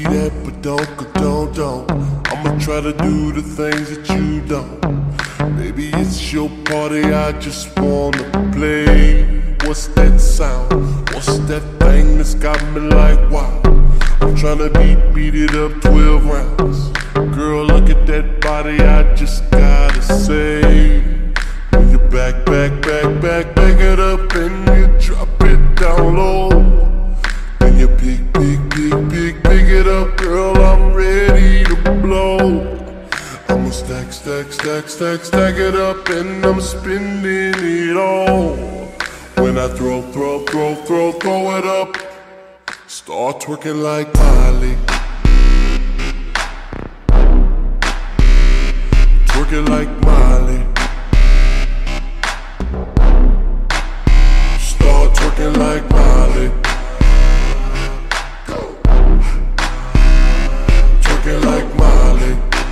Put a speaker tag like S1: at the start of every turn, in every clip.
S1: that, but don't. I'ma try to do the things that you don't. Maybe it's your party, I just wanna play. What's that sound? What's that thing that's got me like wow? I'm tryna beat it up 12 rounds. Girl, look at that body, I just gotta say. When you back it up and you drop it down low. When you pick it up, girl, I'm ready to blow. I'ma stack it up and I'm spending it all. When I throw it up, start twerking like Miley. Twerking like Miley. Start twerking like Miley. Twerking like Miley.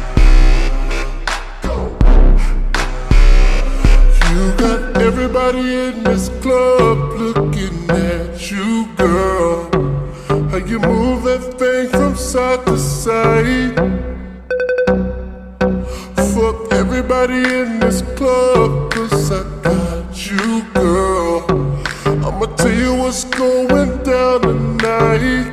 S1: You got everybody in this club looking at you, girl. How you move that thing from side to side. Fuck everybody in this club, 'cause I got you, girl. I'ma tell you what's going down tonight.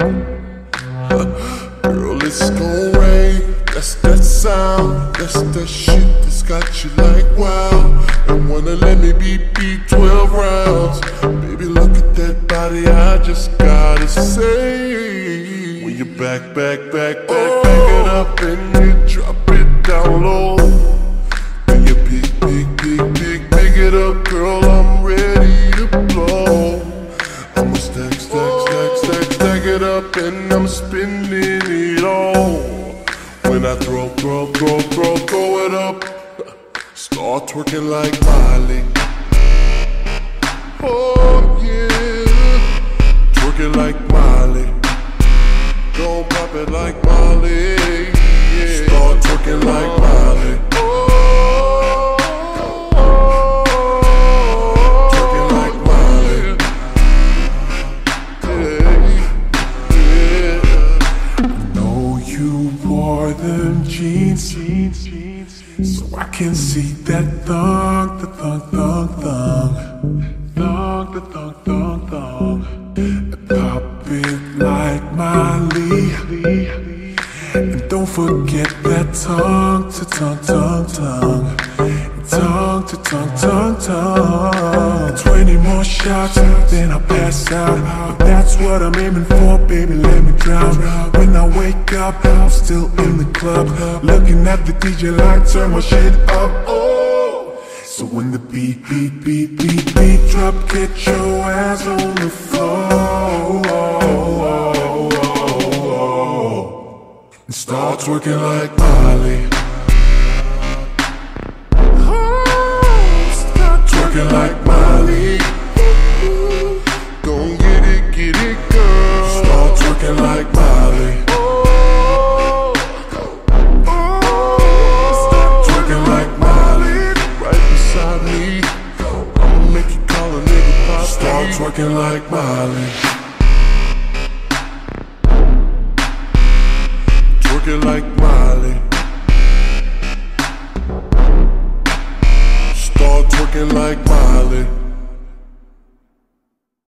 S1: Girl, it's gon' rain. That's that sound. That's that shit that's got you like wow. And wanna let me beat 12 rounds. Baby, look at that body, I just gotta say. When you back it up and you drop it down low. When you pick it up, girl, I'm ready to blow. I'ma stack it up and I'm spending it all. When I throw it up, start twerking like Miley. Oh yeah, twerking like Miley. Don't pop it like Miley. Yeah. Start twerking like Miley. Twerking like Miley. Yeah. I know you wore them jeans, so I can see that thong. Pop it like Miley. And don't forget that tongue. 20 more shots, then I'll pass out. But that's what I'm aiming for, baby, let me drown. When I wake up, I'm still in the club, looking at the DJ like turn my shit up. Oh, so when the beat drop, get your ass on the floor. And start twerking like Miley. Start twerking like Miley. Don't get it, girl. Start twerking like Miley. Start twerking like Miley. Right beside me, I'ma make you call a nigga pop. Start twerking like Miley. Twerking like Miley. Start twerking like Miley.